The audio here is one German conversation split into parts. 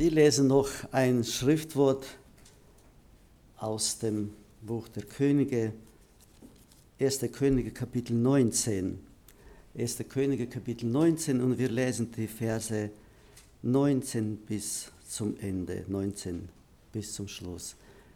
Wir lesen noch ein Schriftwort aus dem Buch der Könige, 1. Könige Kapitel 19. 1. Könige Kapitel 19 und wir lesen die Verse 19 bis zum Ende, 19 bis zum Schluss.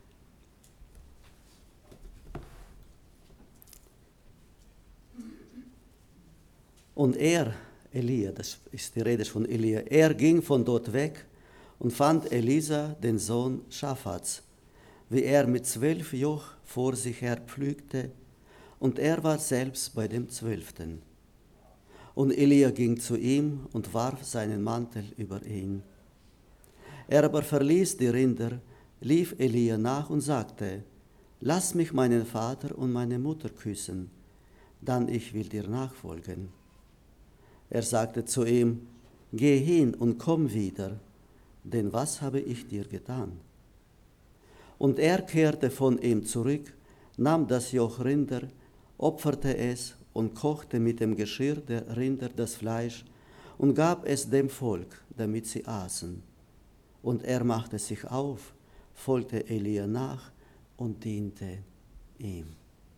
Und Elia, das ist die Rede von Elia, er ging von dort weg und fand Elisa, den Sohn Schaphats, wie er mit 12 Joch vor sich her pflügte, und er war selbst bei dem 12. Und Elia ging zu ihm und warf seinen Mantel über ihn. Er aber verließ die Rinder, lief Elia nach und sagte: Lass mich meinen Vater und meine Mutter küssen, dann ich will dir nachfolgen. Er sagte zu ihm: Geh hin und komm wieder, denn was habe ich dir getan? Und er kehrte von ihm zurück, nahm das Joch Rinder, opferte es und kochte mit dem Geschirr der Rinder das Fleisch und gab es dem Volk, damit sie aßen. Und er machte sich auf, folgte Elia nach und diente ihm.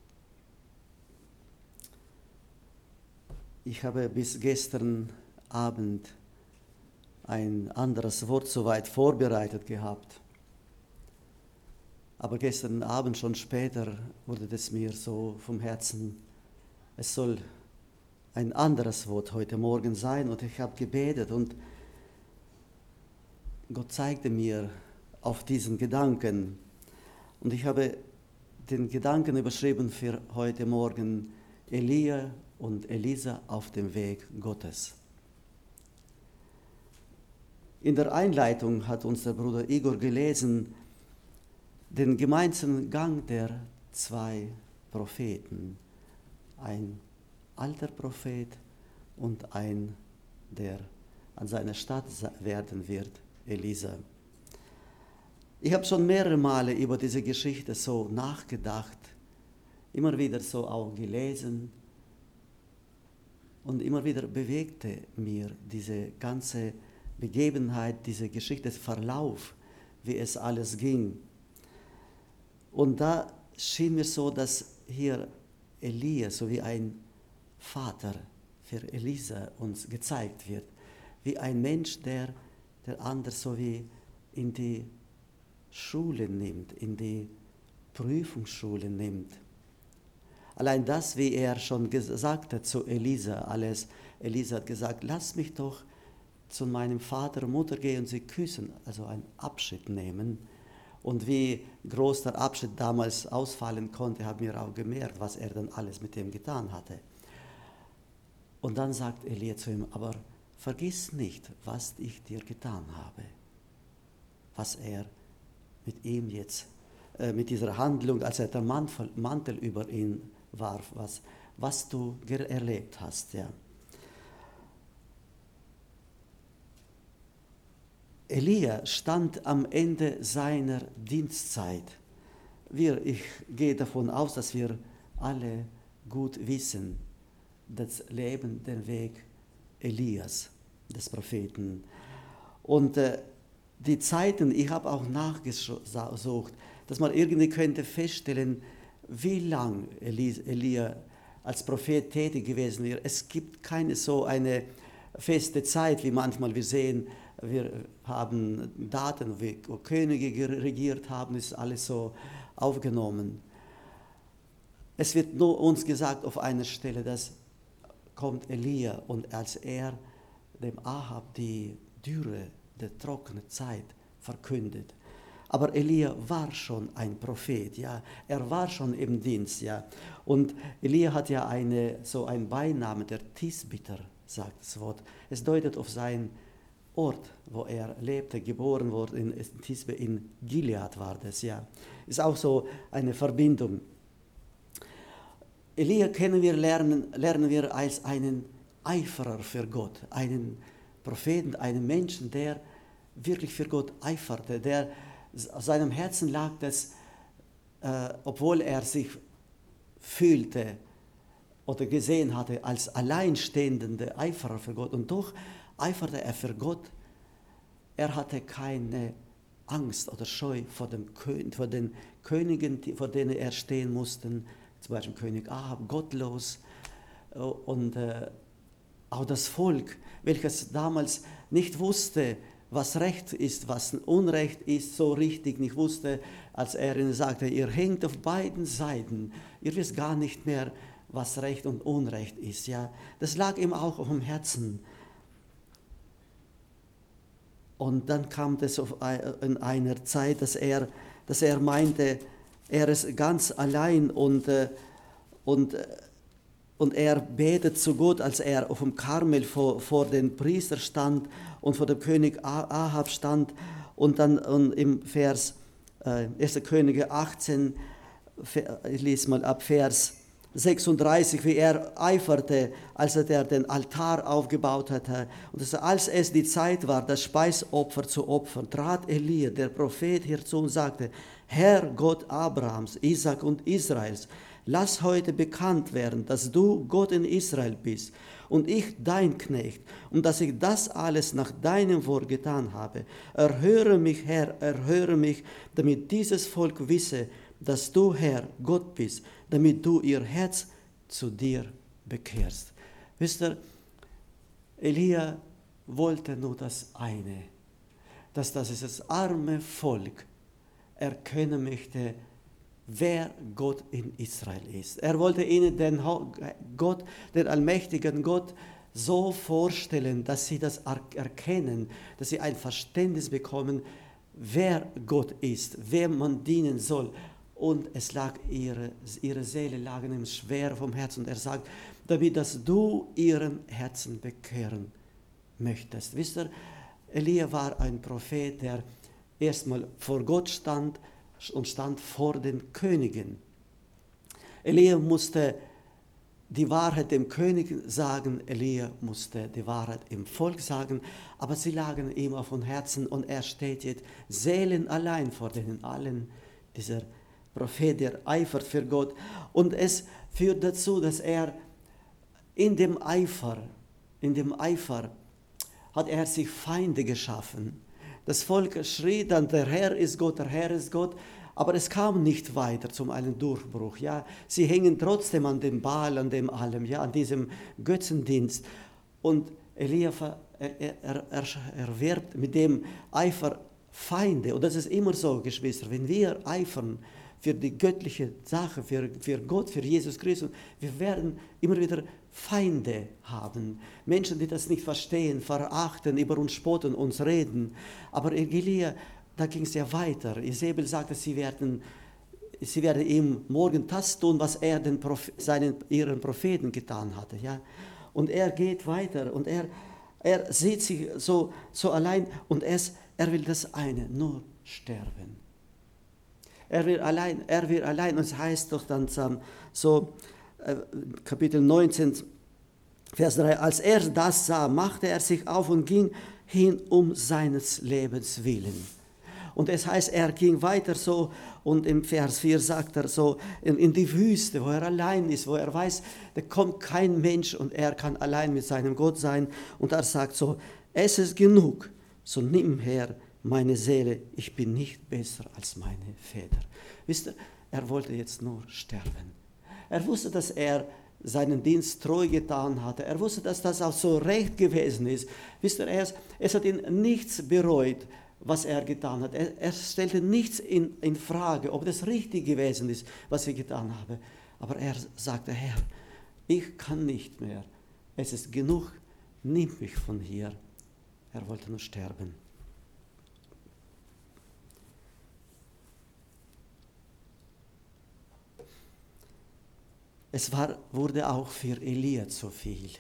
Ich habe bis gestern Abend ein anderes Wort soweit vorbereitet gehabt. Aber gestern Abend, schon später, wurde es mir so vom Herzen, es soll ein anderes Wort heute Morgen sein. Und ich habe gebetet und Gott zeigte mir auf diesen Gedanken. Und ich habe den Gedanken überschrieben für heute Morgen: Elia und Elisa auf dem Weg Gottes. In der Einleitung hat unser Bruder Igor gelesen den gemeinsamen Gang der 2 Propheten. Ein alter Prophet und ein, der an seiner Stadt werden wird, Elisa. Ich habe schon mehrere Male über diese Geschichte so nachgedacht, immer wieder so auch gelesen. Und immer wieder bewegte mir diese ganze Begebenheit, diese Geschichte, der Verlauf, wie es alles ging. Und da schien mir so, dass hier Elia, so wie ein Vater für Elisa uns gezeigt wird, wie ein Mensch, der andere so wie in die Schule nimmt, in die Prüfungsschule nimmt. Allein das, wie er schon gesagt hat zu Elisa, Elisa hat gesagt: Lass mich doch zu meinem Vater und Mutter gehen und sie küssen, also einen Abschied nehmen. Und wie groß der Abschied damals ausfallen konnte, haben wir auch gemerkt, was er dann alles mit dem getan hatte. Und dann sagt Elia zu ihm: Aber vergiss nicht, was ich dir getan habe. Was er mit ihm jetzt, mit dieser Handlung, als er den Mantel über ihn warf, was du erlebt hast. Ja. Elia stand am Ende seiner Dienstzeit. Ich gehe davon aus, dass wir alle gut wissen, das Leben, den Weg Elias, des Propheten. Und die Zeiten, ich habe auch nachgesucht, dass man irgendwie könnte feststellen, wie lang Elia als Prophet tätig gewesen ist. Es gibt keine so eine feste Zeit, wie manchmal wir sehen. Wir haben Daten, wie Könige regiert haben, ist alles so aufgenommen. Es wird nur uns gesagt auf einer Stelle, dass kommt Elia und als er dem Ahab die Dürre, die trockene Zeit verkündet. Aber Elia war schon ein Prophet, ja. Er war schon im Dienst, ja. Und Elia hat ja so einen Beinamen, der Tisbiter, sagt das Wort. Es deutet auf seinen Ort, wo er lebte, geboren wurde, in Tisbe, in Gilead war das, ja. Ist auch so eine Verbindung. Elia lernen wir als einen Eiferer für Gott, einen Propheten, einen Menschen, der wirklich für Gott eiferte, der auf seinem Herzen lag, dass, obwohl er sich fühlte oder gesehen hatte als alleinstehender Eiferer für Gott, und doch eiferte er für Gott er hatte keine Angst oder Scheu vor den Königen, vor denen er stehen musste, zum Beispiel König Ahab, gottlos, und auch das Volk, welches damals nicht wusste, was Recht ist, was Unrecht ist, so richtig nicht wusste, als er ihnen sagte, ihr hängt auf beiden Seiten, ihr wisst gar nicht mehr, was Recht und Unrecht ist. Ja? Das lag ihm auch auf dem Herzen. Und dann kam es in einer Zeit, dass er meinte, er ist ganz allein und er betet zu Gott, als er auf dem Karmel vor dem Priester stand und vor dem König Ahab stand. Und dann im Vers 1. Könige 18, ich lese mal ab Vers 36, wie er eiferte, als er den Altar aufgebaut hatte. Und als es die Zeit war, das Speisopfer zu opfern, trat Elia, der Prophet, herzu und sagte, Herr Gott Abrahams, Isaak und Israels, lass heute bekannt werden, dass du Gott in Israel bist und ich dein Knecht und dass ich das alles nach deinem Wort getan habe. Erhöre mich, Herr, erhöre mich, damit dieses Volk wisse, dass du, Herr, Gott bist, damit du ihr Herz zu dir bekehrst. Wisst ihr, Elia wollte nur das eine, dass dieses arme Volk erkennen möchte, wer Gott in Israel ist. Er wollte ihnen den Gott, den allmächtigen Gott, so vorstellen, dass sie das erkennen, dass sie ein Verständnis bekommen, wer Gott ist, wem man dienen soll. Und es lag ihre Seele lag ihm schwer vom Herzen. Und er sagt, damit dass du ihren Herzen bekehren möchtest. Wisst ihr, Elia war ein Prophet, der erstmal vor Gott stand und stand vor den Königen. Elia musste die Wahrheit dem König sagen, Elia musste die Wahrheit im Volk sagen, aber sie lagen ihm auf dem Herzen und er steht jetzt seelenallein vor denen allen, dieser Prophet, der eifert für Gott. Und es führt dazu, dass er in dem Eifer hat er sich Feinde geschaffen. Das Volk schrie dann, der Herr ist Gott, der Herr ist Gott, aber es kam nicht weiter zum einen Durchbruch. Ja. Sie hängen trotzdem an dem Baal, an dem allem, ja, an diesem Götzendienst. Und Elia erwirbt mit dem Eifer Feinde. Und das ist immer so, Geschwister, wenn wir eifern für die göttliche Sache, für Gott, für Jesus Christus, wir werden immer wieder Feinde haben. Menschen, die das nicht verstehen, verachten, über uns spotten, uns reden. Aber Elia, da ging es ja weiter. Isabel sagte, sie werden ihm morgen das tun, was er ihren Propheten getan hatte. Ja? Und er geht weiter und er sieht sich so allein und er will das eine, nur sterben. Er will allein, und es heißt doch dann so, Kapitel 19, Vers 3, als er das sah, machte er sich auf und ging hin um seines Lebens willen. Und es heißt, er ging weiter so, und im Vers 4 sagt er so, in die Wüste, wo er allein ist, wo er weiß, da kommt kein Mensch und er kann allein mit seinem Gott sein. Und er sagt so, es ist genug, so nimm her meine Seele, ich bin nicht besser als meine Väter. Wisst ihr, er wollte jetzt nur sterben. Er wusste, dass er seinen Dienst treu getan hatte. Er wusste, dass das auch so recht gewesen ist. Wisst ihr, es hat ihn nichts bereut, was er getan hat. Er stellte nichts in Frage, ob das richtig gewesen ist, was ich getan habe. Aber er sagte, Herr, ich kann nicht mehr. Es ist genug, nimm mich von hier. Er wollte nur sterben. Es wurde auch für Elia zu viel.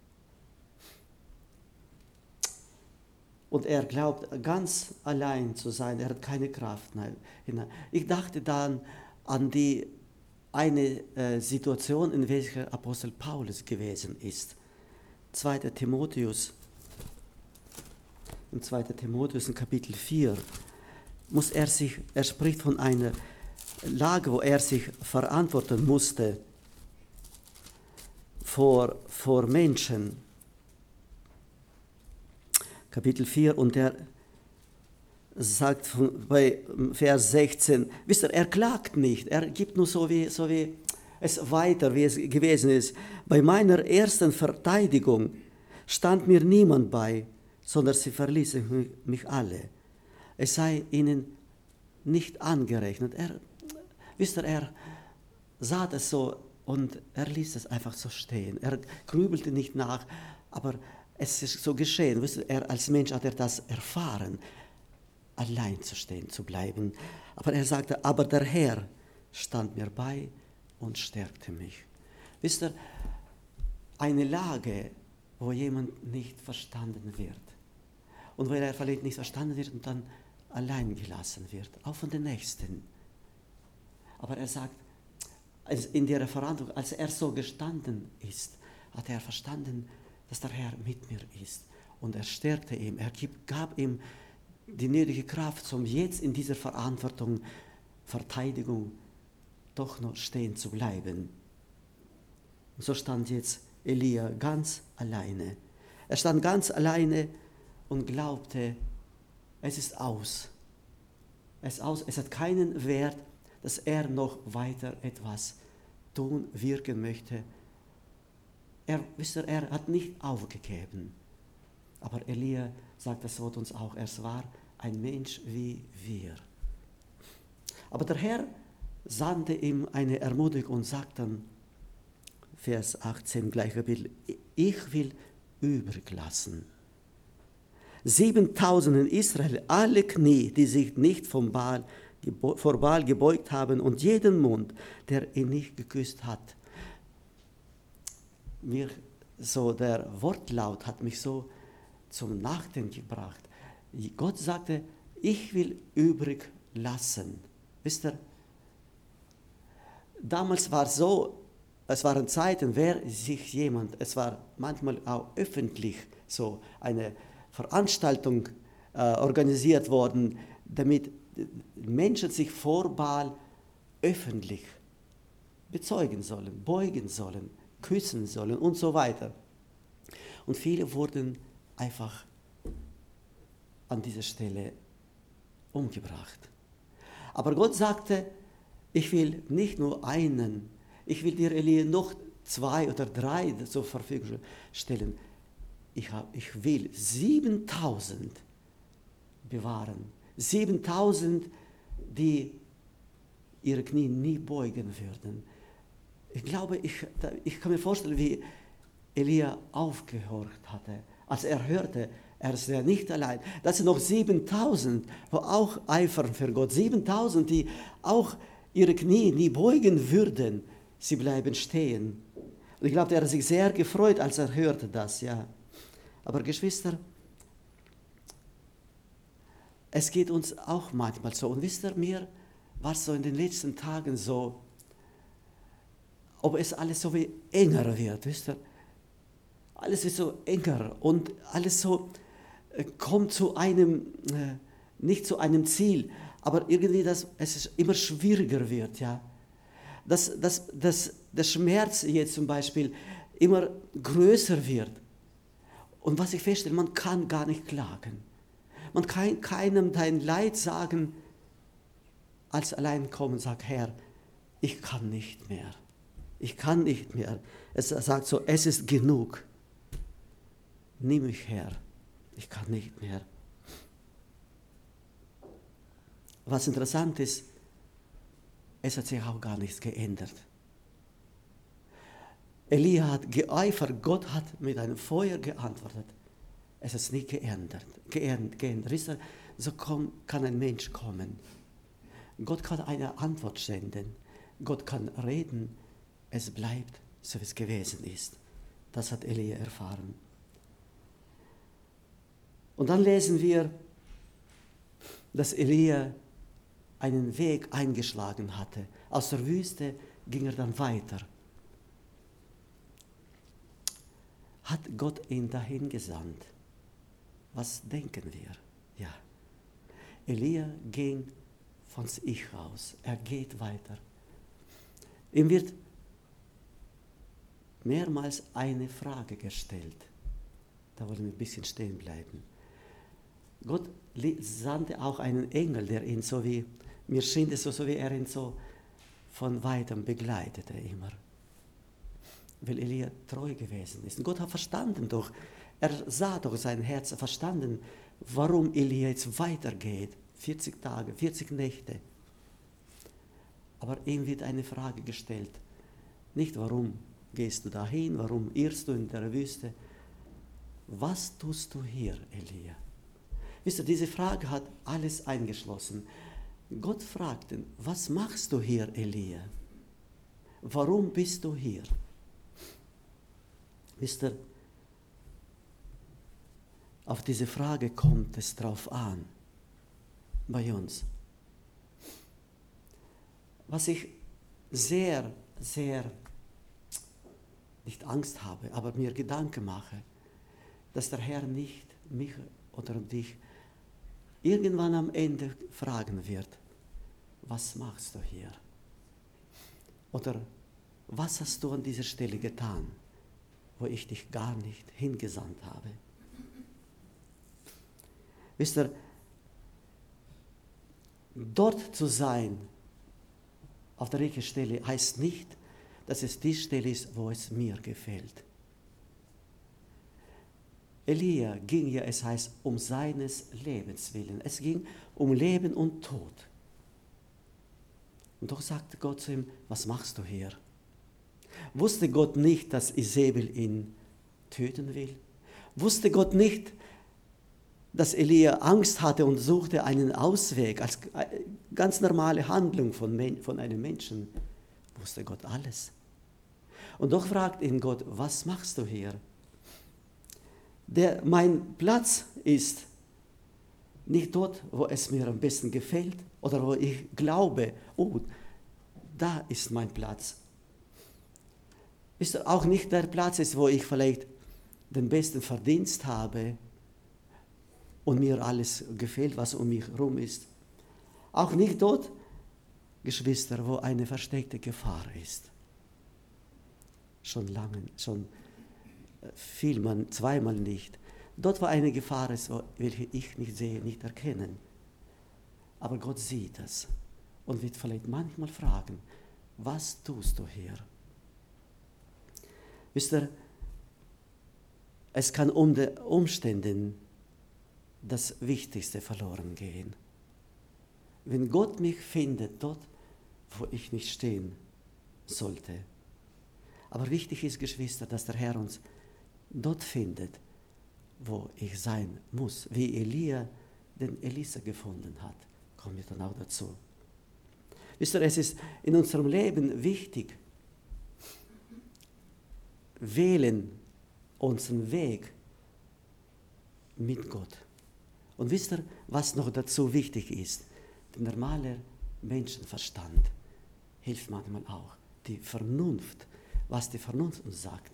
Und er glaubt, ganz allein zu sein. Er hat keine Kraft. Ich dachte dann an eine Situation, in welcher Apostel Paulus gewesen ist. 2. Timotheus, im 2. Timotheus in Kapitel 4, er spricht von einer Lage, wo er sich verantworten musste vor Menschen. Kapitel 4, und sagt bei Vers 16, wisst ihr, er klagt nicht, er gibt nur so wie es weiter, wie es gewesen ist. Bei meiner ersten Verteidigung stand mir niemand bei, sondern sie verließen mich alle. Es sei ihnen nicht angerechnet. Wisst ihr, er sah das so und er ließ es einfach so stehen. Er grübelte nicht nach, aber es ist so geschehen. Wisst ihr, er als Mensch hat er das erfahren, allein zu stehen, zu bleiben. Aber er sagte, aber der Herr stand mir bei und stärkte mich. Wisst ihr, eine Lage, wo jemand nicht verstanden wird. Und weil er vielleicht nicht verstanden wird und dann allein gelassen wird, auch von den Nächsten. Aber er sagt, in der Verantwortung, als er so gestanden ist, hat er verstanden, dass der Herr mit mir ist. Und er stärkte ihn, er gab ihm die nötige Kraft, um jetzt in dieser Verantwortung, Verteidigung, doch noch stehen zu bleiben. Und so stand jetzt Elia ganz alleine. Er stand ganz alleine und glaubte, es ist aus. Es hat keinen Wert, dass er noch weiter etwas tun, wirken möchte. Er hat nicht aufgegeben. Aber Elia, sagt das Wort uns auch, er war ein Mensch wie wir. Aber der Herr sandte ihm eine Ermutigung und sagte dann, Vers 18, gleicher Bild, ich will übrig lassen 7.000 in Israel, alle Knie, die sich nicht vor Baal gebeugt haben und jeden Mund, der ihn nicht geküsst hat. Der Wortlaut hat mich so zum Nachdenken gebracht. Gott sagte, ich will übrig lassen. Wisst ihr, damals war es so, es waren Zeiten, es war manchmal auch öffentlich so eine Veranstaltung organisiert worden, damit Menschen sich vor Baal öffentlich bezeugen sollen, beugen sollen, küssen sollen und so weiter. Und viele wurden einfach an dieser Stelle umgebracht. Aber Gott sagte, ich will nicht nur einen, ich will dir, Elia, noch 2 oder 3 zur Verfügung stellen. Ich will 7.000 bewahren. 7.000, die ihre Knie nie beugen würden. Ich glaube, ich kann mir vorstellen, wie Elia aufgehorcht hatte, als er hörte, er ist ja nicht allein. Das sind noch 7.000, die auch eifern für Gott. 7.000, die auch ihre Knie nie beugen würden. Sie bleiben stehen. Und ich glaube, er hat sich sehr gefreut, als er hörte das, ja. Aber Geschwister, es geht uns auch manchmal so. Und wisst ihr, mir war es so in den letzten Tagen so, ob es alles so wie enger wird, wisst ihr? Alles wird so enger und alles so kommt zu einem, nicht zu einem Ziel, aber irgendwie, dass es immer schwieriger wird, ja. Dass der Schmerz jetzt zum Beispiel immer größer wird. Und was ich feststelle, man kann gar nicht klagen. Man kann keinem dein Leid sagen, als allein kommen und sagt, Herr, ich kann nicht mehr. Ich kann nicht mehr. Es sagt so, es ist genug. Nimm mich her. Ich kann nicht mehr. Was interessant ist, es hat sich auch gar nichts geändert. Elia hat geeifert, Gott hat mit einem Feuer geantwortet. Es ist nicht geändert. So kann ein Mensch kommen. Gott kann eine Antwort senden. Gott kann reden. Es bleibt, so wie es gewesen ist. Das hat Elia erfahren. Und dann lesen wir, dass Elia einen Weg eingeschlagen hatte. Aus der Wüste ging er dann weiter. Hat Gott ihn dahin gesandt? Was denken wir? Ja. Elia ging von sich aus. Er geht weiter. Ihm wird mehrmals eine Frage gestellt. Da wollen wir ein bisschen stehen bleiben. Gott sandte auch einen Engel, der ihn so wie, mir schien es so, wie er ihn so von weitem begleitete immer. Weil Elia treu gewesen ist. Und Gott hat verstanden doch, er sah doch sein Herz, verstanden, warum Elia jetzt weitergeht. 40 Tage, 40 Nächte. Aber ihm wird eine Frage gestellt. Nicht, warum gehst du dahin, warum irrst du in der Wüste? Was tust du hier, Elia? Wisst ihr, diese Frage hat alles eingeschlossen. Gott fragte, was machst du hier, Elia? Warum bist du hier? Wisst ihr, auf diese Frage kommt es drauf an, bei uns. Was ich sehr, sehr, nicht Angst habe, aber mir Gedanken mache, dass der Herr nicht mich oder dich irgendwann am Ende fragen wird, was machst du hier? Oder was hast du an dieser Stelle getan, wo ich dich gar nicht hingesandt habe? Wisst ihr, dort zu sein, auf der richtigen Stelle, heißt nicht, dass es die Stelle ist, wo es mir gefällt. Elia ging ja, es heißt, um seines Lebens willen. Es ging um Leben und Tod. Und doch sagte Gott zu ihm, was machst du hier? Wusste Gott nicht, dass Isabel ihn töten will? Wusste Gott nicht, dass Elia Angst hatte und suchte einen Ausweg als ganz normale Handlung von einem Menschen? Wusste Gott alles. Und doch fragt ihn Gott, was machst du hier? Mein Platz ist nicht dort, wo es mir am besten gefällt oder wo ich glaube, oh, da ist mein Platz. Ist auch nicht der Platz ist, wo ich vielleicht den besten Verdienst habe und mir alles gefällt, was um mich herum ist. Auch nicht dort, Geschwister, wo eine versteckte Gefahr ist. Schon lange, schon vielmal, zweimal nicht. Dort, wo eine Gefahr ist, welche ich nicht sehe, nicht erkennen. Aber Gott sieht es und wird vielleicht manchmal fragen, was tust du hier? Wisst ihr, es kann um den Umständen das Wichtigste verloren gehen. Wenn Gott mich findet, dort, wo ich nicht stehen sollte. Aber wichtig ist, Geschwister, dass der Herr uns dort findet, wo ich sein muss, wie Elia den Elisa gefunden hat. Kommen wir dann auch dazu. Wisst ihr, es ist in unserem Leben wichtig, wählen unseren Weg mit Gott. Und wisst ihr, was noch dazu wichtig ist? Der normale Menschenverstand hilft manchmal auch. Die Vernunft, was die Vernunft uns sagt.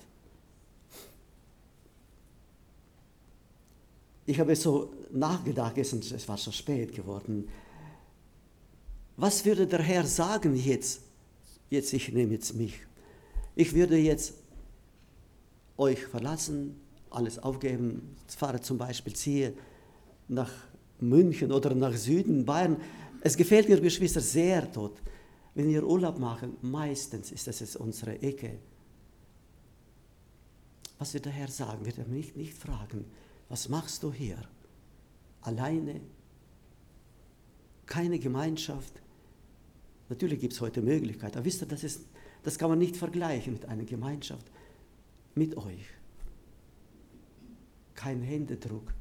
Ich habe so nachgedacht, es war schon spät geworden. Was würde der Herr sagen jetzt? Ich nehme jetzt mich. Ich würde jetzt euch verlassen, alles aufgeben, fahre zum Beispiel, ziehe nach München oder nach Süden, Bayern. Es gefällt mir, Geschwister, sehr dort. Wenn wir Urlaub machen, meistens ist das unsere Ecke. Was wird der Herr sagen? Wird er mich nicht fragen, was machst du hier? Alleine? Keine Gemeinschaft? Natürlich gibt es heute Möglichkeiten, aber wisst ihr, das kann man nicht vergleichen mit einer Gemeinschaft mit euch. Kein Händedruck.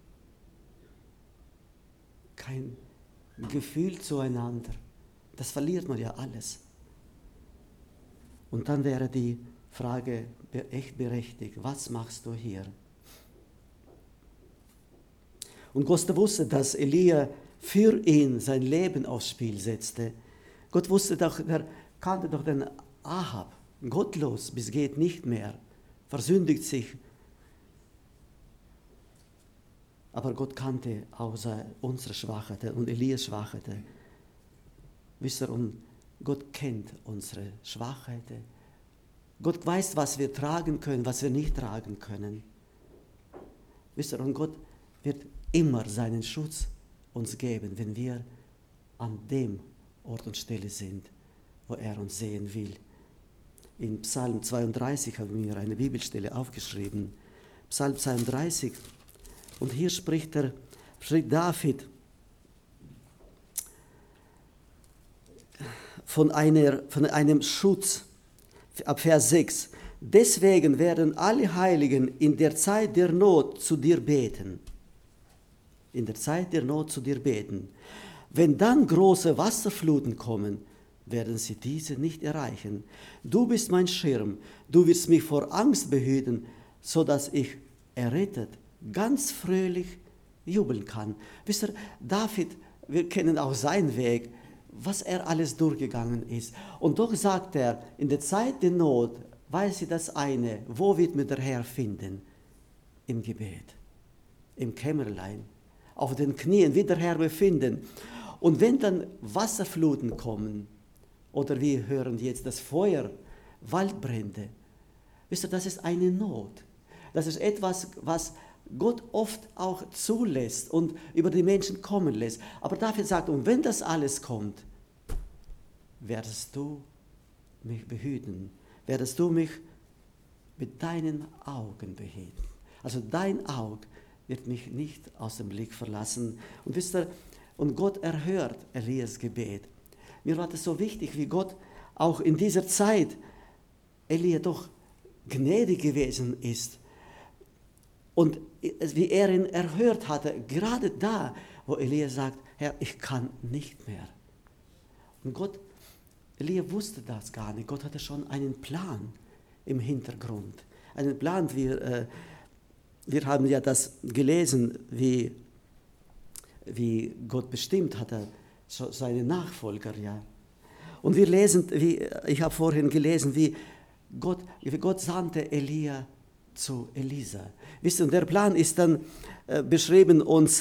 Kein Gefühl zueinander. Das verliert man ja alles. Und dann wäre die Frage echt berechtigt, was machst du hier? Und Gott wusste, dass Elia für ihn sein Leben aufs Spiel setzte. Gott wusste doch, er kannte doch den Ahab, gottlos bis geht nicht mehr, versündigt sich. Aber Gott kannte auch unsere Schwachheit und Elias Schwachheit. Wisst ihr, und Gott kennt unsere Schwachheit. Gott weiß, was wir tragen können, was wir nicht tragen können. Wisst ihr, und Gott wird immer seinen Schutz uns geben, wenn wir an dem Ort und Stelle sind, wo er uns sehen will. In Psalm 32 haben wir eine Bibelstelle aufgeschrieben. Psalm 32. Und hier spricht David von einem Schutz, ab Vers 6. Deswegen werden alle Heiligen in der Zeit der Not zu dir beten. In der Zeit der Not zu dir beten. Wenn dann große Wasserfluten kommen, werden sie diese nicht erreichen. Du bist mein Schirm, du wirst mich vor Angst behüten, sodass ich errettet, ganz fröhlich jubeln kann. Wisst ihr, David, wir kennen auch seinen Weg, was er alles durchgegangen ist. Und doch sagt er, in der Zeit der Not weiß ich das eine, wo wird mir der Herr finden? Im Gebet, im Kämmerlein, auf den Knien wird der Herr befinden. Und wenn dann Wasserfluten kommen, oder wir hören jetzt das Feuer, Waldbrände, wisst ihr, das ist eine Not. Das ist etwas, was Gott oft auch zulässt und über die Menschen kommen lässt. Aber David sagt, und wenn das alles kommt, werdest du mich behüten, werdest du mich mit deinen Augen behüten. Also dein Auge wird mich nicht aus dem Blick verlassen. Und wisst ihr, und Gott erhört Elias Gebet. Mir war das so wichtig, wie Gott auch in dieser Zeit Elia doch gnädig gewesen ist. Und wie er ihn erhört hatte, gerade da, wo Elia sagt, Herr, ich kann nicht mehr. Und Elia wusste das gar nicht. Gott hatte schon einen Plan im Hintergrund. Einen Plan, wir haben ja das gelesen, wie Gott bestimmt hatte, seine Nachfolger, ja. Und wir lesen, ich habe vorhin gelesen, wie Gott sandte Elia zu Elisa. Wisst ihr, und der Plan ist dann beschrieben uns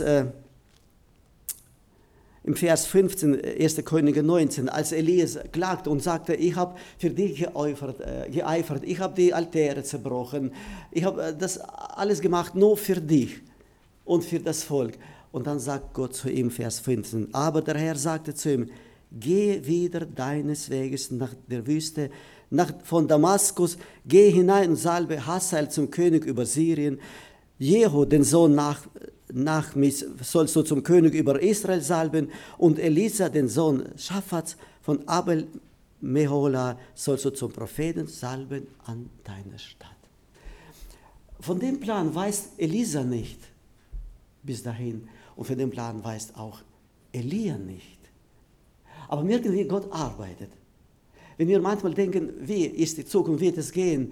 im Vers 15, 1. Könige 19, als Elias klagte und sagte, ich habe für dich geeifert, ich habe die Altäre zerbrochen, ich habe das alles gemacht nur für dich und für das Volk. Und dann sagt Gott zu ihm, Vers 15, aber der Herr sagte zu ihm, geh wieder deines Weges nach der Wüste, von Damaskus, geh hinein und salbe Hazael zum König über Syrien, Jehu, den Sohn Nachmis, sollst du zum König über Israel salben, und Elisa, den Sohn Schaphats von Abel Mehola, sollst du zum Propheten salben an deiner Stadt. Von dem Plan weiß Elisa nicht bis dahin, und von dem Plan weiß auch Elia nicht. Aber merken wir, Gott arbeitet. Wenn wir manchmal denken, wie ist die Zukunft, wird es gehen,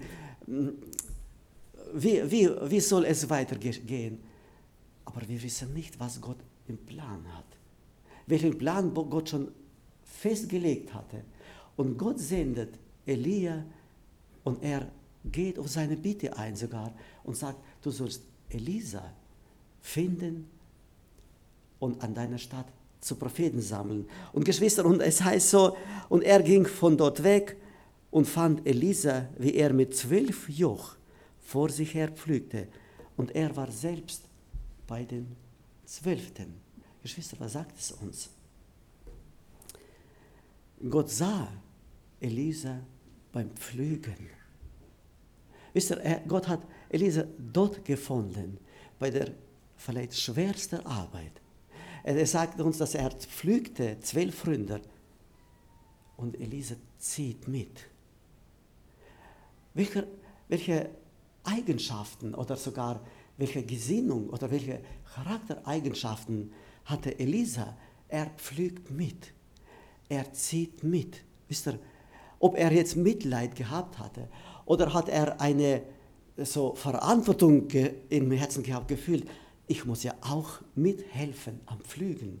wie soll es weitergehen? Aber wir wissen nicht, was Gott im Plan hat. Welchen Plan Gott schon festgelegt hatte. Und Gott sendet Elia und er geht auf seine Bitte ein sogar und sagt, du sollst Elisa finden und an deiner Stadt zu Propheten sammeln. Und Geschwister, und es heißt so, und er ging von dort weg und fand Elisa, wie er mit 12 Joch vor sich her pflügte. Und er war selbst bei den 12. Geschwister, was sagt es uns? Gott sah Elisa beim Pflügen. Wisst ihr, Gott hat Elisa dort gefunden, bei der vielleicht schwersten Arbeit. Er sagt uns, dass er pflügte 12 Rinder und Elisa zieht mit. Welche Eigenschaften oder sogar welche Gesinnung oder welche Charaktereigenschaften hatte Elisa? Er pflügt mit. Er zieht mit. Wisst ihr, ob er jetzt Mitleid gehabt hatte oder hat er eine so Verantwortung im Herzen gehabt, gefühlt, ich muss ja auch mithelfen am Pflügen.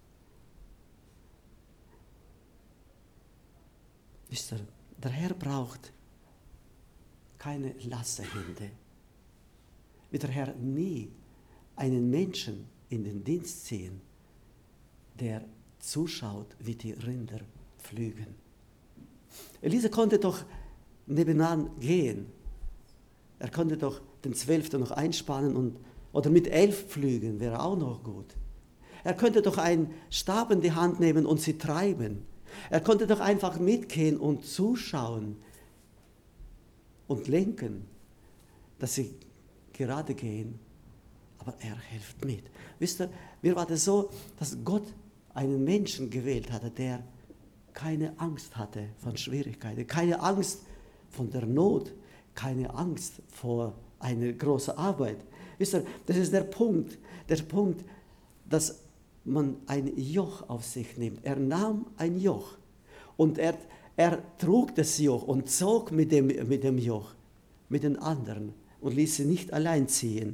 Wisst ihr, der Herr braucht keine Lassehände. Wird der Herr nie einen Menschen in den Dienst ziehen, der zuschaut, wie die Rinder pflügen. Elisa konnte doch nebenan gehen. Er konnte doch den 12. noch einspannen und Oder mit 11 Pflügen wäre auch noch gut. Er könnte doch einen Stab in die Hand nehmen und sie treiben. Er konnte doch einfach mitgehen und zuschauen und lenken, dass sie gerade gehen. Aber er hilft mit. Wisst ihr, mir war das so, dass Gott einen Menschen gewählt hatte, der keine Angst hatte von Schwierigkeiten, keine Angst von der Not, keine Angst vor einer großen Arbeit. Wisst ihr, das ist der Punkt, dass man ein Joch auf sich nimmt. Er nahm ein Joch und er trug das Joch und zog mit dem Joch mit den anderen und ließ sie nicht allein ziehen.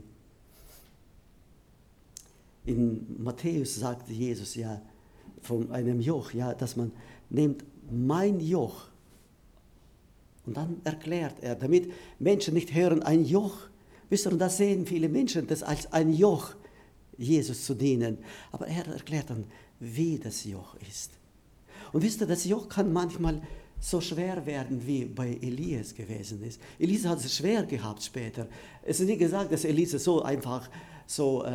In Matthäus sagt Jesus ja von einem Joch, ja, dass man nimmt mein Joch. Und dann erklärt er, damit Menschen nicht hören, ein Joch. Wisst ihr, und das sehen viele Menschen, das als ein Joch, Jesus zu dienen. Aber er erklärt dann, wie das Joch ist. Und wisst ihr, das Joch kann manchmal so schwer werden, wie bei Elias gewesen ist. Elisa hat es schwer gehabt später. Es ist nicht gesagt, dass Elisa so einfach so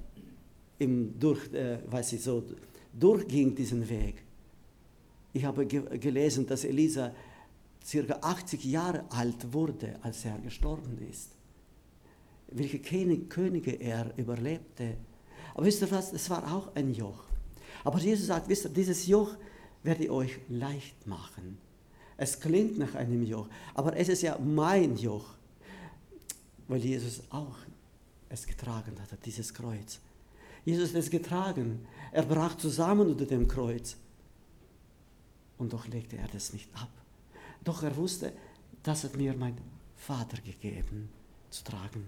durchging diesen Weg. Ich habe gelesen, dass Elisa ca. 80 Jahre alt wurde, als er gestorben ist. Welche Könige er überlebte. Aber wisst ihr was, es war auch ein Joch. Aber Jesus sagt, wisst ihr, dieses Joch werde ich euch leicht machen. Es klingt nach einem Joch, aber es ist ja mein Joch, weil Jesus auch es getragen hat, dieses Kreuz. Jesus hat es getragen. Er brach zusammen unter dem Kreuz. Und doch legte er das nicht ab. Doch er wusste, das hat mir mein Vater gegeben, zu tragen.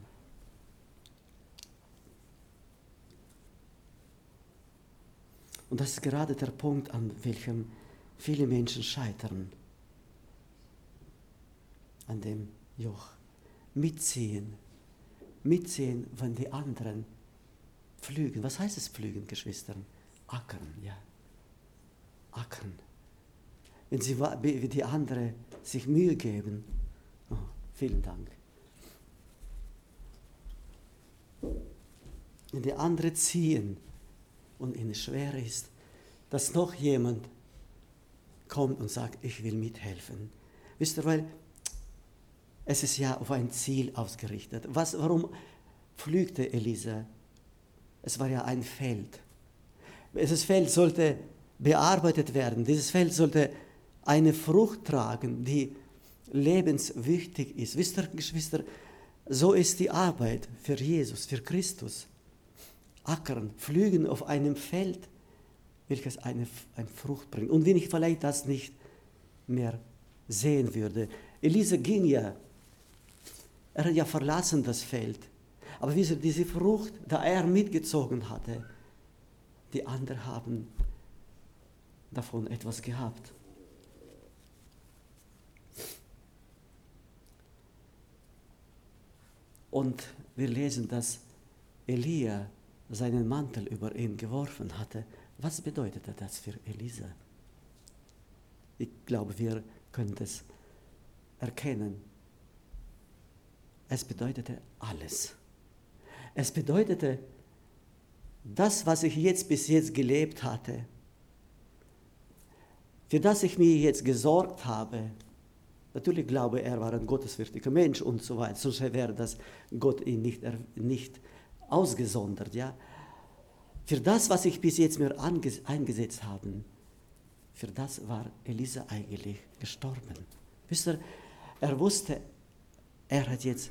Und das ist gerade der Punkt, an welchem viele Menschen scheitern. An dem Joch. Mitziehen, wenn die anderen pflügen. Was heißt es pflügen, Geschwister? Ackern, ja. Ackern. Wenn wie die anderen sich Mühe geben. Oh, vielen Dank. Wenn die anderen ziehen und ihnen schwer ist, dass noch jemand kommt und sagt, ich will mithelfen. Wisst ihr, weil es ist ja auf ein Ziel ausgerichtet. Warum pflügte Elisa? Es war ja ein Feld. Dieses Feld sollte bearbeitet werden. Dieses Feld sollte eine Frucht tragen, die lebenswichtig ist. Wisst ihr, Geschwister, so ist die Arbeit für Jesus, für Christus. Ackern, pflügen auf einem Feld, welches eine Frucht bringt. Und wenn ich vielleicht das nicht mehr sehen würde. Elisa ging ja, er hat ja verlassen das Feld. Aber wie diese Frucht, da er mitgezogen hatte, die anderen haben davon etwas gehabt. Und wir lesen, dass Elia seinen Mantel über ihn geworfen hatte. Was bedeutete das für Elisa? Ich glaube, wir können das erkennen. Es bedeutete alles. Es bedeutete, das, was ich bis jetzt gelebt hatte, für das ich mir jetzt gesorgt habe. Natürlich glaube er war ein gottesfürchtiger Mensch und so weiter, sonst wäre das Gott ihn nicht ausgesondert. Ja? Für das, was ich bis jetzt mir eingesetzt habe, für das war Elisa eigentlich gestorben. Wisst ihr, er wusste, er hat jetzt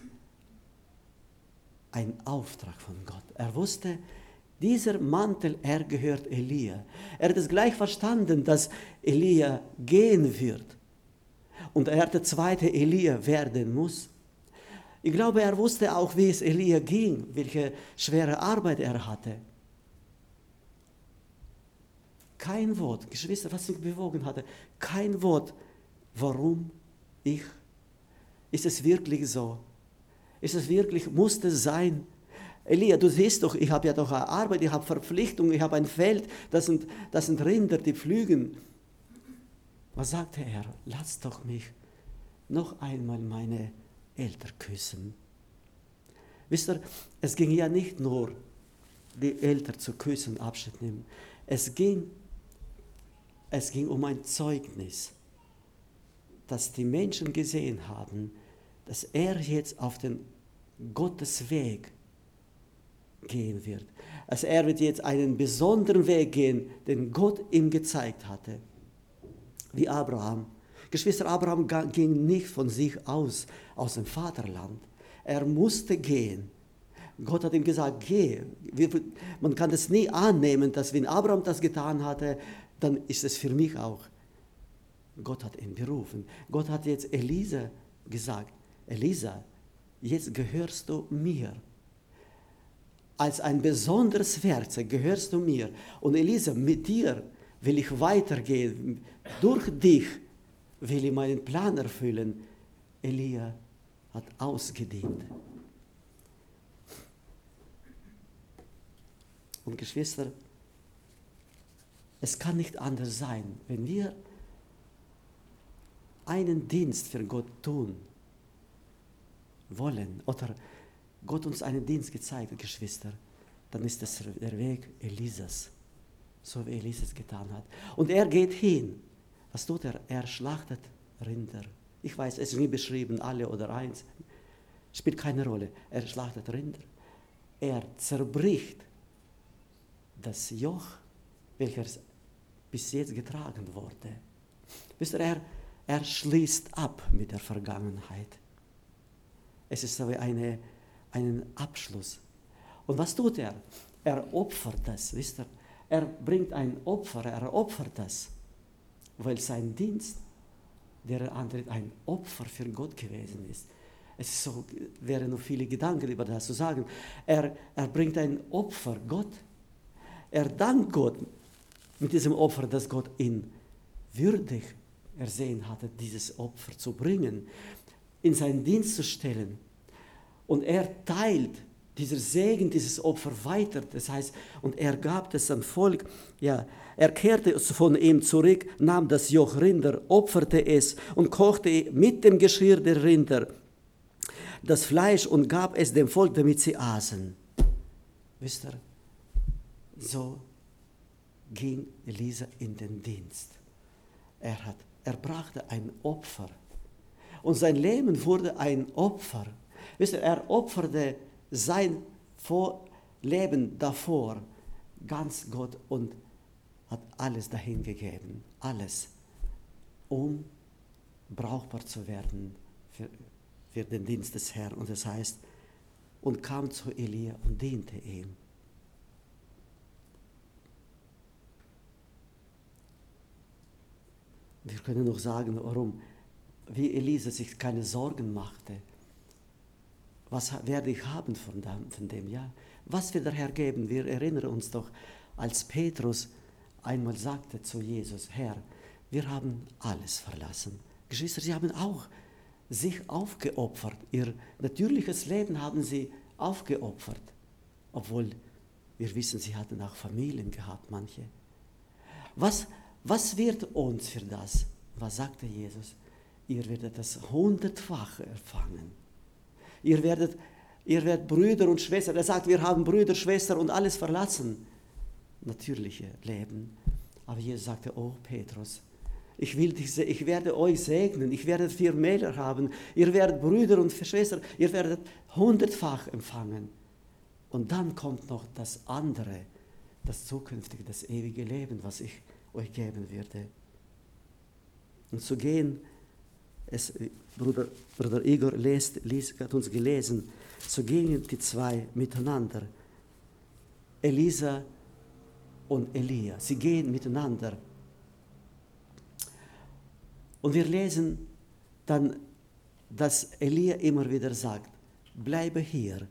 einen Auftrag von Gott. Er wusste, dieser Mantel, er gehört Elia. Er hat es gleich verstanden, dass Elia gehen wird. Und er der zweite Elia werden muss. Ich glaube, er wusste auch, wie es Elia ging, welche schwere Arbeit er hatte. Kein Wort, Geschwister, was mich bewogen hatte, kein Wort, warum ich. Ist es wirklich so? Ist es wirklich, muss es sein? Elia, du siehst doch, ich habe ja doch eine Arbeit, ich habe Verpflichtungen, ich habe ein Feld, das sind Rinder, die pflügen. Was sagte er? Lass doch mich noch einmal meine Eltern küssen. Wisst ihr, es ging ja nicht nur, die Eltern zu küssen und Abschied nehmen. Es ging um ein Zeugnis, dass die Menschen gesehen haben, dass er jetzt auf den Gottesweg gehen wird. Also er wird jetzt einen besonderen Weg gehen, den Gott ihm gezeigt hatte. Wie Abraham. Geschwister, Abraham ging nicht von sich aus dem Vaterland. Er musste gehen. Gott hat ihm gesagt, geh. Man kann es nie annehmen, dass wenn Abraham das getan hatte, dann ist es für mich auch. Gott hat ihn berufen. Gott hat jetzt Elisa gesagt, Elisa, jetzt gehörst du mir. Als ein besonderes Werkzeug gehörst du mir. Und Elisa, mit dir will ich weitergehen. Durch dich will ich meinen Plan erfüllen. Elia hat ausgedient. Und Geschwister, es kann nicht anders sein, wenn wir einen Dienst für Gott tun wollen oder Gott uns einen Dienst gezeigt hat, Geschwister, dann ist das der Weg Elisas, so wie Elisa es getan hat. Und er geht hin. Was tut er? Er schlachtet Rinder. Ich weiß, es ist nie beschrieben, alle oder eins. Spielt keine Rolle. Er schlachtet Rinder. Er zerbricht das Joch, welches bis jetzt getragen wurde. Wisst ihr, er schließt ab mit der Vergangenheit. Es ist so wie einen Abschluss. Und was tut er? Er opfert das, wisst ihr? Er bringt ein Opfer, er opfert das, weil sein Dienst, der antritt, ein Opfer für Gott gewesen ist. Es ist so, wären noch viele Gedanken über das zu sagen. Er bringt ein Opfer Gott. Er dankt Gott mit diesem Opfer, dass Gott ihn würdig ersehen hatte, dieses Opfer zu bringen, in seinen Dienst zu stellen. Und er teilt dieser Segen, dieses Opfer weiter. Das heißt, und er gab es am Volk. Ja, er kehrte von ihm zurück, nahm das Joch Rinder, opferte es und kochte mit dem Geschirr der Rinder das Fleisch und gab es dem Volk, damit sie aßen. Wisst ihr, so ging Elisa in den Dienst. Er brachte ein Opfer. Und sein Leben wurde ein Opfer. Wisst ihr, er opferte sein Leben davor ganz Gott und hat alles dahin gegeben. Alles, um brauchbar zu werden für den Dienst des Herrn. Und das heißt, und kam zu Elia und diente ihm. Wir können noch sagen, warum, wie Elisa sich keine Sorgen machte. Was werde ich haben von dem? Ja? Was wird der Herr geben? Wir erinnern uns doch, als Petrus einmal sagte zu Jesus, Herr, wir haben alles verlassen. Geschwister, sie haben auch sich aufgeopfert. Ihr natürliches Leben haben sie aufgeopfert. Obwohl wir wissen, sie hatten auch Familien gehabt, manche. Was wird uns für das? Was sagte Jesus? Ihr werdet das 100-fache empfangen. Ihr werdet Brüder und Schwestern, er sagt, wir haben Brüder, Schwestern und alles verlassen. Natürliche Leben. Aber Jesus sagte, oh Petrus, ich werde euch segnen, ich werde 4 Mädel haben, ihr werdet Brüder und Schwestern, ihr werdet 100-fach empfangen. Und dann kommt noch das andere, das zukünftige, das ewige Leben, was ich euch geben werde. Und zu gehen, Bruder Igor hat uns gelesen, so gingen die zwei miteinander, Elisa und Elia, sie gehen miteinander. Und wir lesen dann, dass Elia immer wieder sagt, bleibe hier.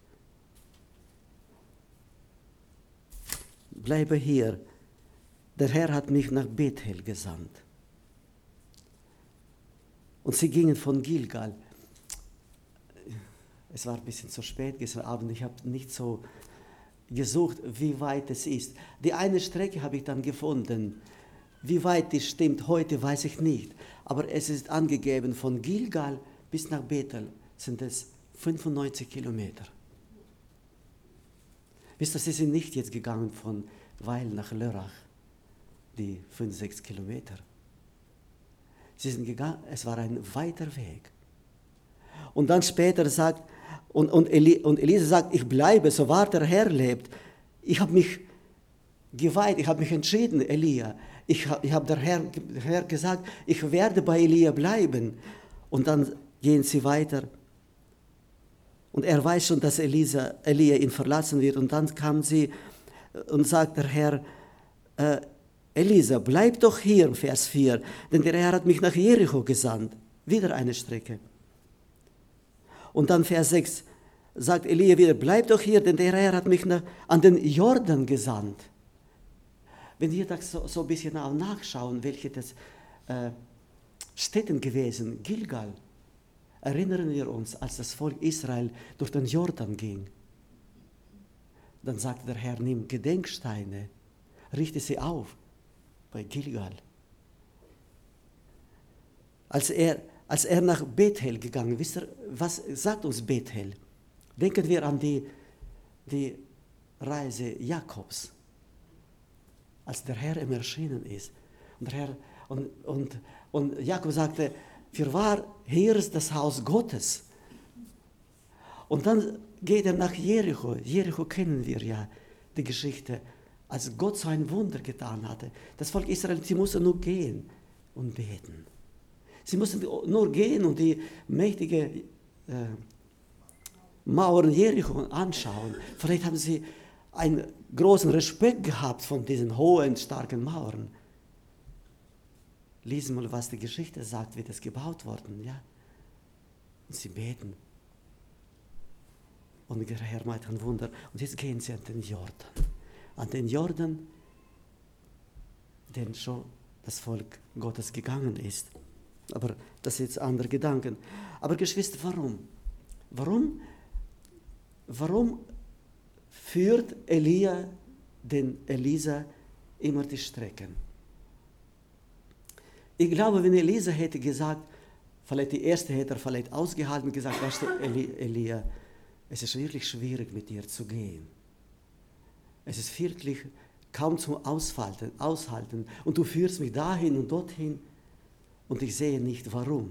Bleibe hier. Der Herr hat mich nach Bethel gesandt. Und sie gingen von Gilgal. Es war ein bisschen zu spät gestern Abend, ich habe nicht so gesucht, wie weit es ist. Die eine Strecke habe ich dann gefunden. Wie weit die stimmt, heute weiß ich nicht. Aber es ist angegeben, von Gilgal bis nach Bethel sind es 95 Kilometer. Wisst ihr, sie sind nicht jetzt gegangen von Weil nach Lörrach, die 5-6 Kilometer. Sie sind gegangen, es war ein weiter Weg. Und dann später sagt, und Elise sagt, ich bleibe, so wahr der Herr lebt. Ich habe mich geweiht, ich habe mich entschieden, Elia. Ich habe der Herr gesagt, ich werde bei Elia bleiben. Und dann gehen sie weiter. Und er weiß schon, dass Elia ihn verlassen wird. Und dann kam sie und sagt der Herr, Elisa, bleib doch hier, Vers 4, denn der Herr hat mich nach Jericho gesandt. Wieder eine Strecke. Und dann Vers 6 sagt Elia wieder, bleib doch hier, denn der Herr hat mich an den Jordan gesandt. Wenn wir da so ein bisschen nachschauen, welche das Städten gewesen, Gilgal, erinnern wir uns, als das Volk Israel durch den Jordan ging. Dann sagte der Herr, nimm Gedenksteine, richte sie auf bei Gilgal. Als er nach Bethel gegangen ist, wisst ihr, was sagt uns Bethel? Denken wir an die Reise Jakobs, als der Herr ihm erschienen ist. Und, der Herr, und Jakob sagte, fürwahr, hier ist das Haus Gottes. Und dann geht er nach Jericho. Jericho kennen wir ja, die Geschichte, als Gott so ein Wunder getan hatte. Das Volk Israel, sie mussten nur gehen und beten. Sie mussten nur gehen und die mächtige Mauern Jericho anschauen. Vielleicht haben sie einen großen Respekt gehabt von diesen hohen, starken Mauern. Lesen mal, was die Geschichte sagt, wie das gebaut worden, ja. Und sie beten. Und der Herr macht ein Wunder. Und jetzt gehen sie an den Jordan. An den Jordan, den schon das Volk Gottes gegangen ist. Aber das sind jetzt andere Gedanken. Aber Geschwister, warum? Warum führt Elia den Elisa immer die Strecken? Ich glaube, wenn Elisa hätte gesagt, vielleicht die erste hätte er vielleicht ausgehalten und gesagt, weißt du, Elia, es ist wirklich schwierig mit dir zu gehen. Es ist wirklich kaum zum Aushalten. Und du führst mich dahin und dorthin und ich sehe nicht, warum.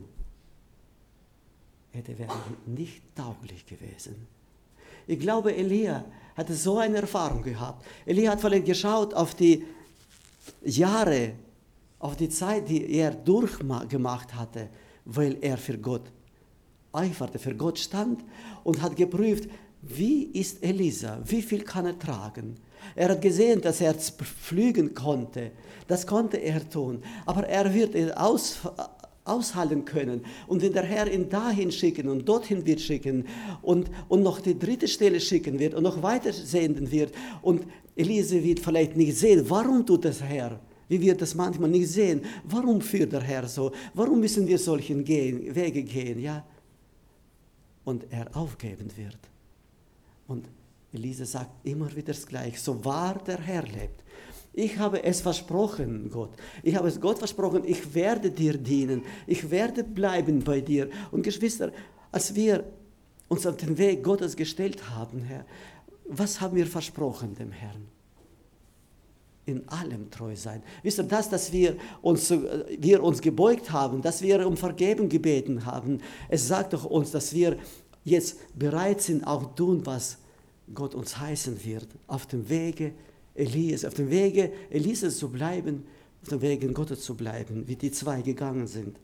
Er wäre nicht tauglich gewesen. Ich glaube, Elia hatte so eine Erfahrung gehabt. Elia hat vielleicht geschaut auf die Jahre, auf die Zeit, die er durchgemacht hatte, weil er für Gott eiferte, für Gott stand und hat geprüft, wie ist Elisa, wie viel kann er tragen. Er hat gesehen, dass er fliegen konnte, das konnte er tun, aber er wird es aushalten können. Und wenn der Herr ihn dahin schicken und dorthin wird schicken und noch die dritte Stelle schicken wird und noch weiter senden wird und Elisa wird vielleicht nicht sehen, warum tut das Herr? Wie wir das manchmal nicht sehen. Warum führt der Herr so? Warum müssen wir solchen Wege gehen? Ja? Und er aufgeben wird. Und Elisa sagt immer wieder das Gleiche, so wahr der Herr lebt. Ich habe es versprochen, Gott. Ich habe es Gott versprochen, ich werde dir dienen. Ich werde bleiben bei dir. Und Geschwister, als wir uns auf den Weg Gottes gestellt haben, Herr, was haben wir versprochen dem Herrn? In allem treu sein. Wisst ihr, dass wir uns gebeugt haben, dass wir um Vergebung gebeten haben, es sagt doch uns, dass wir jetzt bereit sind, auch tun, was Gott uns heißen wird, auf dem Wege Elias, auf dem Wege Elisas zu bleiben, auf dem Wege Gottes zu bleiben, wie die zwei gegangen sind.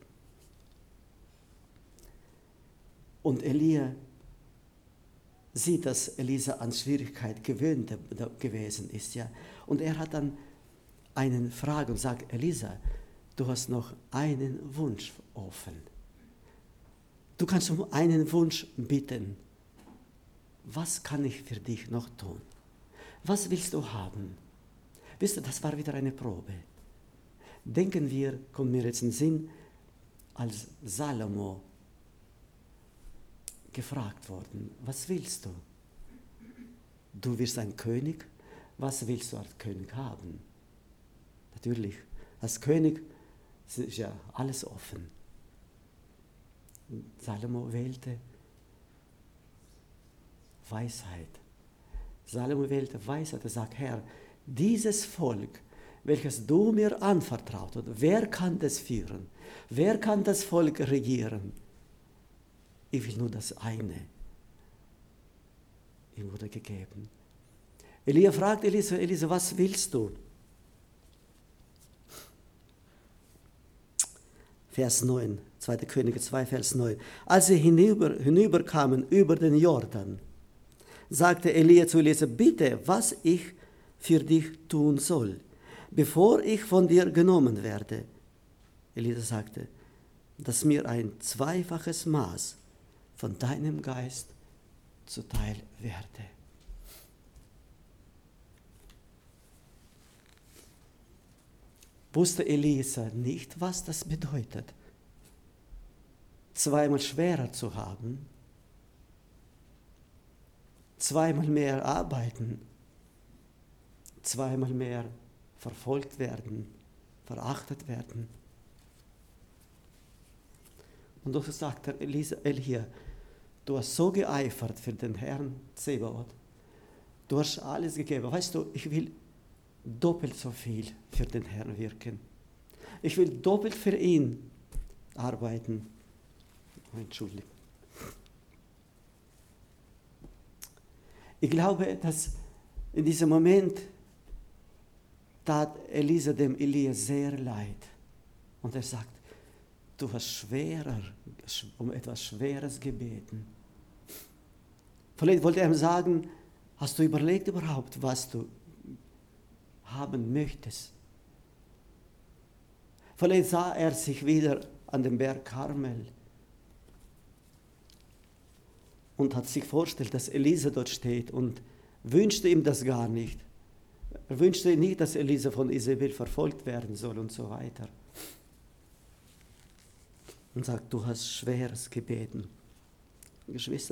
Und Elia sieht, dass Elisa an Schwierigkeit gewöhnt gewesen ist, ja. Und er hat dann eine Frage und sagt, Elisa, du hast noch einen Wunsch offen. Du kannst um einen Wunsch bitten. Was kann ich für dich noch tun? Was willst du haben? Wisst ihr, das war wieder eine Probe. Denken wir, kommt mir jetzt in den Sinn, als Salomo gefragt worden, was willst du? Du wirst ein König, was willst du als König haben? Natürlich, als König ist ja alles offen. Salomo wählte Weisheit. Salomo wählte Weisheit und sagt, Herr, dieses Volk, welches du mir anvertraut hast, wer kann das führen? Wer kann das Volk regieren? Ich will nur das eine. Ihm wurde gegeben. Elia fragt Elisa, was willst du? Vers 9, 2. Könige 2, Vers 9. Als sie hinüberkamen über den Jordan, sagte Elia zu Elisa, bitte, was ich für dich tun soll, bevor ich von dir genommen werde. Elisa sagte, dass mir ein zweifaches Maß von deinem Geist zuteil werde. Wusste Elisa nicht, was das bedeutet, zweimal schwerer zu haben, zweimal mehr arbeiten, zweimal mehr verfolgt werden, verachtet werden. Und doch sagt Elia, du hast so geeifert für den Herrn Zebaoth, du hast alles gegeben. Weißt du, ich will doppelt so viel für den Herrn wirken. Ich will doppelt für ihn arbeiten. Entschuldigung. Ich glaube, dass in diesem Moment tat Elisa dem Elia sehr leid. Und er sagt, du hast um etwas Schweres gebeten. Vielleicht wollte er ihm sagen, hast du überlegt überhaupt, was du haben möchtest? Vielleicht sah er sich wieder an dem Berg Karmel und hat sich vorgestellt, dass Elisa dort steht und wünschte ihm das gar nicht. Er wünschte nicht, dass Elisa von Isabel verfolgt werden soll und so weiter. Und sagt, du hast Schweres gebeten. Geschwister,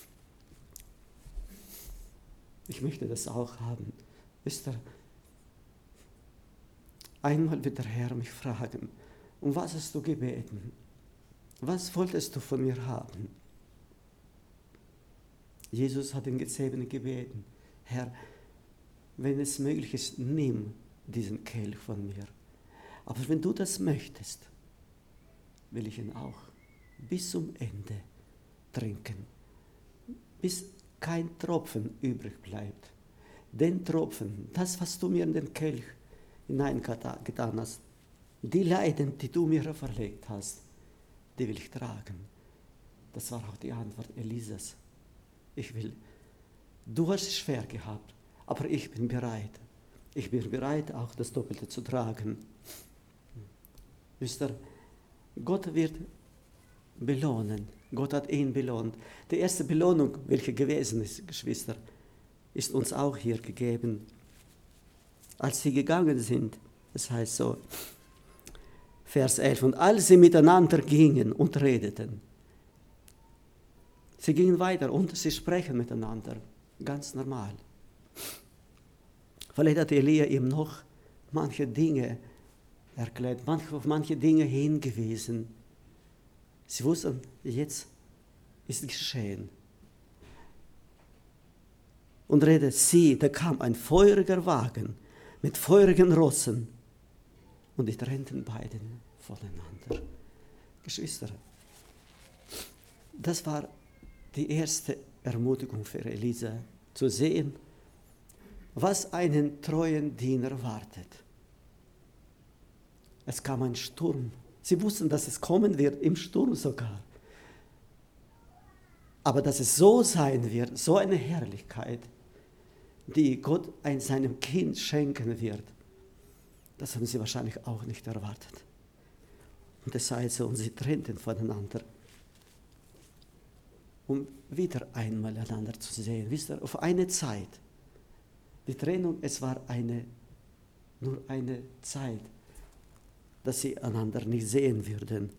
ich möchte das auch haben. Wisst ihr, einmal wird der Herr mich fragen, um was hast du gebeten? Was wolltest du von mir haben? Jesus hat in Gethsemane gebeten, Herr, wenn es möglich ist, nimm diesen Kelch von mir. Aber wenn du das möchtest, will ich ihn auch bis zum Ende trinken, bis kein Tropfen übrig bleibt. Den Tropfen, das, was du mir in den Kelch hineingetan hast, die Leiden, die du mir verlegt hast, die will ich tragen. Das war auch die Antwort Elisas. Du hast es schwer gehabt, aber ich bin bereit. Ich bin bereit, auch das Doppelte zu tragen. Wisst ihr, Gott wird belohnen. Gott hat ihn belohnt. Die erste Belohnung, welche gewesen ist, Geschwister, ist uns auch hier gegeben. Als sie gegangen sind, das heißt so, Vers 11, und als sie miteinander gingen und redeten, sie gingen weiter und sie sprechen miteinander, ganz normal. Vielleicht hat Elia ihm noch manche Dinge erklärt, auf manche Dinge hingewiesen. Sie wussten, jetzt ist geschehen. Und redet sie, da kam ein feuriger Wagen mit feurigen Rossen und die trennten beiden voneinander. Geschwister, das war die erste Ermutigung für Elisa, zu sehen, was einen treuen Diener wartet. Es kam ein Sturm. Sie wussten, dass es kommen wird, im Sturm sogar. Aber dass es so sein wird, so eine Herrlichkeit, die Gott seinem Kind schenken wird, das haben sie wahrscheinlich auch nicht erwartet. Und es sei so, und sie trennten voneinander, um wieder einmal einander zu sehen. Wisst ihr, auf eine Zeit. Die Trennung, es war nur eine Zeit, dass sie einander nicht sehen würden.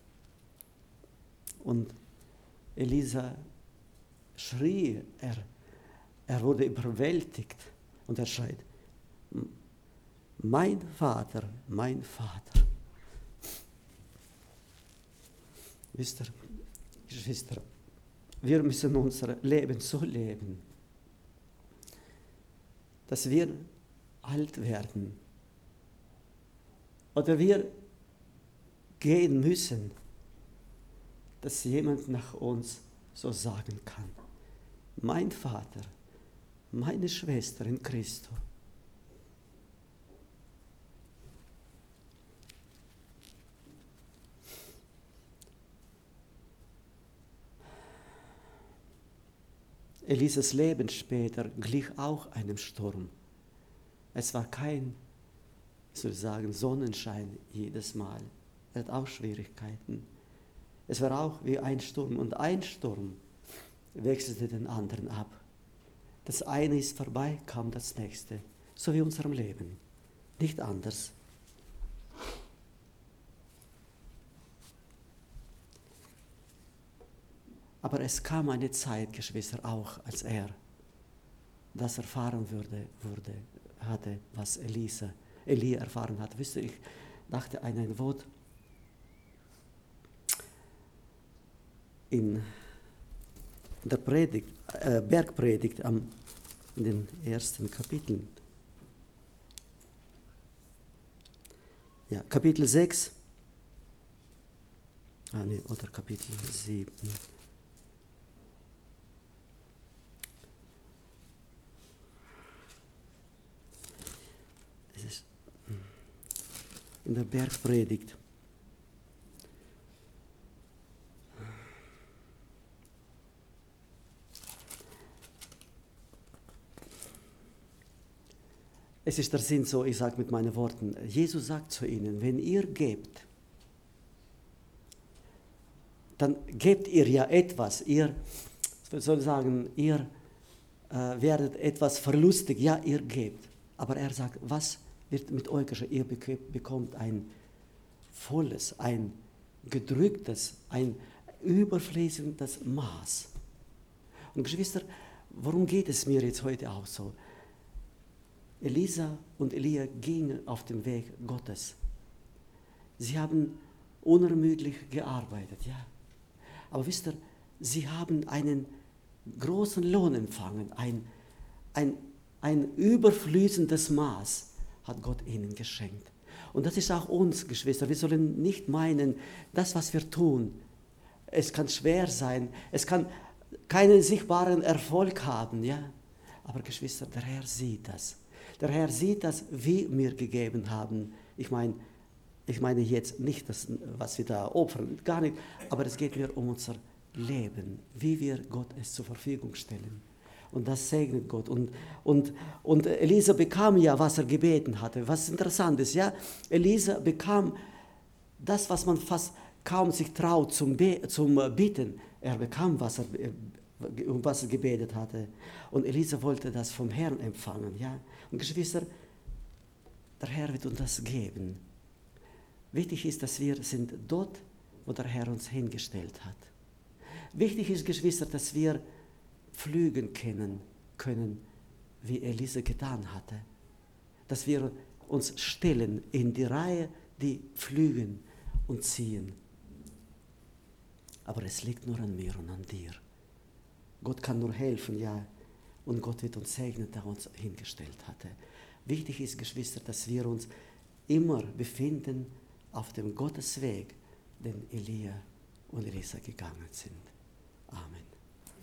Und Elisa schrie, er wurde überwältigt und er schreit, mein Vater, mein Vater. Wisst ihr, Geschwister, wir müssen unser Leben so leben, dass wir alt werden oder wir gehen müssen, dass jemand nach uns so sagen kann: Mein Vater, meine Schwester in Christus. Elises Leben später glich auch einem Sturm. Es war kein, Sonnenschein jedes Mal. Er hat auch Schwierigkeiten. Es war auch wie ein Sturm und ein Sturm wechselte den anderen ab. Das eine ist vorbei, kam das nächste. So wie in unserem Leben. Nicht anders. Aber es kam eine Zeit, Geschwister, auch als er das erfahren hatte, was Elia erfahren hat. Wisst ihr, ich dachte an ein Wort in der Bergpredigt in den ersten Kapiteln. Ja, Kapitel 6, oder Kapitel 7. Es ist in der Bergpredigt. Es ist der Sinn so, ich sage mit meinen Worten, Jesus sagt zu ihnen, wenn ihr gebt, dann gebt ihr ja etwas, ihr werdet etwas verlustig, ja, ihr gebt. Aber er sagt, was wird mit euch geschehen? Ihr bekommt ein volles, ein gedrücktes, ein überfließendes Maß. Und Geschwister, worum geht es mir jetzt heute auch so? Elisa und Elia gingen auf den Weg Gottes. Sie haben unermüdlich gearbeitet, ja. Aber wisst ihr, sie haben einen großen Lohn empfangen, ein überfließendes Maß hat Gott ihnen geschenkt. Und das ist auch uns, Geschwister. Wir sollen nicht meinen, das, was wir tun, es kann schwer sein, es kann keinen sichtbaren Erfolg haben, ja. Aber Geschwister, der Herr sieht das. Der Herr sieht das, wie wir gegeben haben. Ich meine jetzt nicht das, was wir da opfern, gar nicht, aber es geht mir um unser Leben, wie wir Gott es zur Verfügung stellen. Und das segnet Gott. Und Elisa bekam ja, was er gebeten hatte. Was interessant ist, ja, Elisa bekam das, was man fast kaum sich traut zum Bitten. Er bekam, um was er gebetet hatte. Und Elisa wollte das vom Herrn empfangen, ja. Und Geschwister, der Herr wird uns das geben. Wichtig ist, dass wir sind dort, wo der Herr uns hingestellt hat. Wichtig ist, Geschwister, dass wir pflügen können, wie Elisa getan hatte. Dass wir uns stellen in die Reihe, die pflügen und ziehen. Aber es liegt nur an mir und an dir. Gott kann nur helfen, ja. Und Gott wird uns segnen, der uns hingestellt hatte. Wichtig ist, Geschwister, dass wir uns immer befinden auf dem Gottesweg, den Elia und Elisa gegangen sind. Amen.